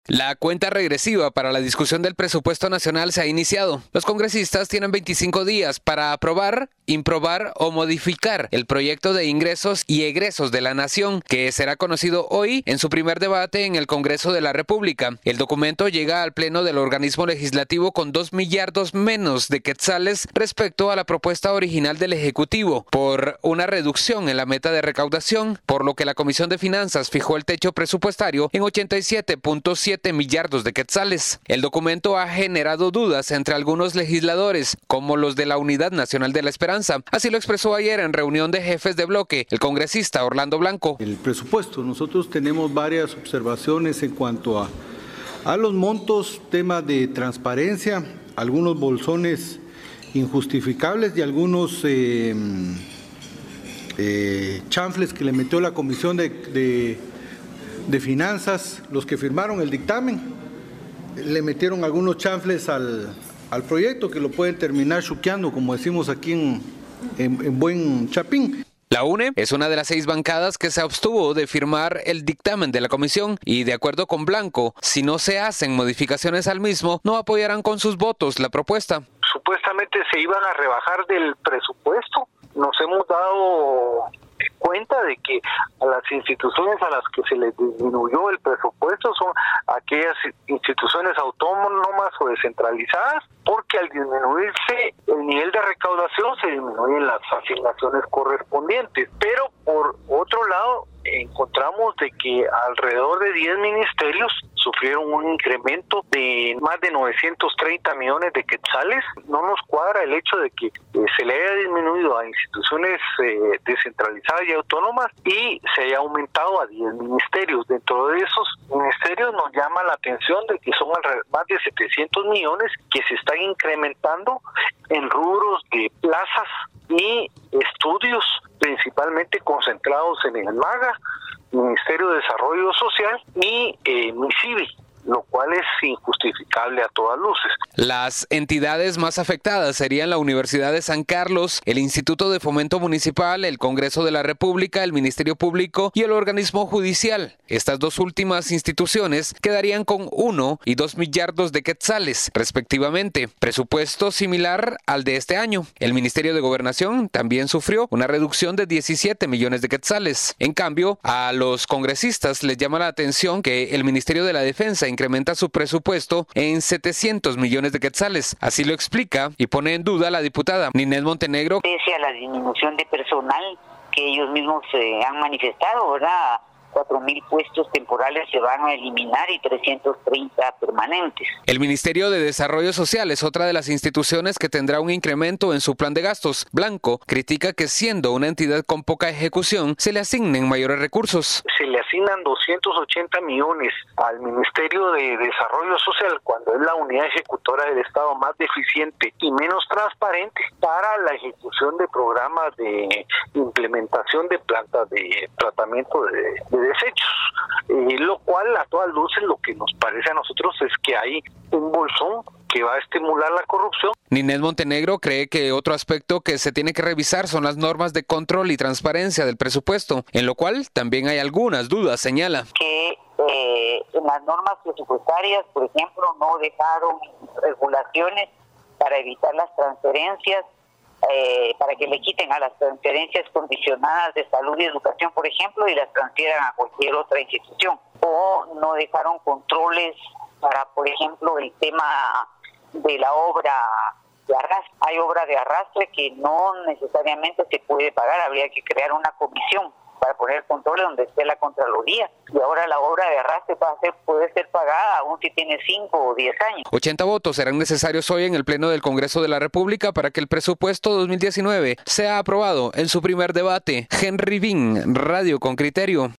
La cuenta regresiva para la discusión del presupuesto nacional se ha iniciado. Los congresistas tienen 25 días para aprobar, improbar o modificar el proyecto de ingresos y egresos de la nación, que será conocido hoy en su primer debate en el Congreso de la República. El documento llega al pleno del organismo legislativo con 2 millardos menos de quetzales respecto a la propuesta original del Ejecutivo, por una reducción en la meta de recaudación, por lo que la Comisión de Finanzas fijó el techo presupuestario en 87.7 millardos de quetzales. El documento ha generado dudas entre algunos legisladores, como los de la Unidad Nacional de la Esperanza. Así lo expresó ayer en reunión de jefes de bloque el congresista Orlando Blanco. El presupuesto, nosotros tenemos varias observaciones en cuanto a los montos, temas de transparencia, algunos bolsones injustificables y algunos chanfles que le metió la Comisión de Finanzas, los que firmaron el dictamen, le metieron algunos chanfles al proyecto que lo pueden terminar chuqueando, como decimos aquí en buen chapín. La UNE es una de las 6 bancadas que se abstuvo de firmar el dictamen de la comisión y, de acuerdo con Blanco, si no se hacen modificaciones al mismo, no apoyarán con sus votos la propuesta. Supuestamente se iban a rebajar del presupuesto. Nos hemos dado cuenta de que a las instituciones a las que se les disminuyó el presupuesto son aquellas instituciones autónomas o descentralizadas, porque al disminuirse el nivel de recaudación se disminuyen las asignaciones correspondientes. Pero por otro lado, encontramos de que alrededor de 10 ministerios sufrieron un incremento de más de 930 millones de quetzales. No nos cuadra el hecho de que se le haya disminuido a instituciones descentralizadas y autónomas y se haya aumentado a 10 ministerios. Dentro de esos ministerios nos llama la atención de que son más de 700 millones que se están incrementando en rubros de plazas y estudios, principalmente concentrados en el MAGA, Ministerio de Desarrollo Social y MISIBI, lo cual es injustificable a todas luces. Las entidades más afectadas serían la Universidad de San Carlos, el Instituto de Fomento Municipal, el Congreso de la República, el Ministerio Público y el organismo judicial. Estas dos últimas instituciones quedarían con 1 y 2 millardos de quetzales, respectivamente, presupuesto similar al de este año. El Ministerio de Gobernación también sufrió una reducción de 17 millones de quetzales. En cambio, a los congresistas les llama la atención que el Ministerio de la Defensa incrementa su presupuesto en 700 millones de quetzales. Así lo explica y pone en duda la diputada Ninette Montenegro. Pese a la disminución de personal que ellos mismos han manifestado, ¿verdad? 4,000 puestos temporales se van a eliminar y 330 permanentes. El Ministerio de Desarrollo Social es otra de las instituciones que tendrá un incremento en su plan de gastos. Blanco critica que, siendo una entidad con poca ejecución, se le asignen mayores recursos. Se le asignan 280 millones al Ministerio de Desarrollo Social cuando es la unidad ejecutora del Estado más deficiente y menos transparente para la ejecución de programas de implementación de plantas de tratamiento de desechos, lo cual a todas luces lo que nos parece a nosotros es que hay un bolsón que va a estimular la corrupción. Ninette Montenegro cree que otro aspecto que se tiene que revisar son las normas de control y transparencia del presupuesto, en lo cual también hay algunas dudas, señala. Que en las normas presupuestarias, por ejemplo, no dejaron regulaciones para evitar las transferencias, para que le quiten a las transferencias condicionadas de salud y educación, por ejemplo, y las transfieran a cualquier otra institución. O no dejaron controles para, por ejemplo, el tema de la obra de arrastre. Hay obra de arrastre que no necesariamente se puede pagar, habría que crear una comisión para poner controles donde esté la Contraloría. Y ahora la obra de arrastre puede ser pagada aún si tiene 5 o 10 años. 80 votos serán necesarios hoy en el Pleno del Congreso de la República para que el presupuesto 2019 sea aprobado en su primer debate. Henry Bin, Radio con Criterio.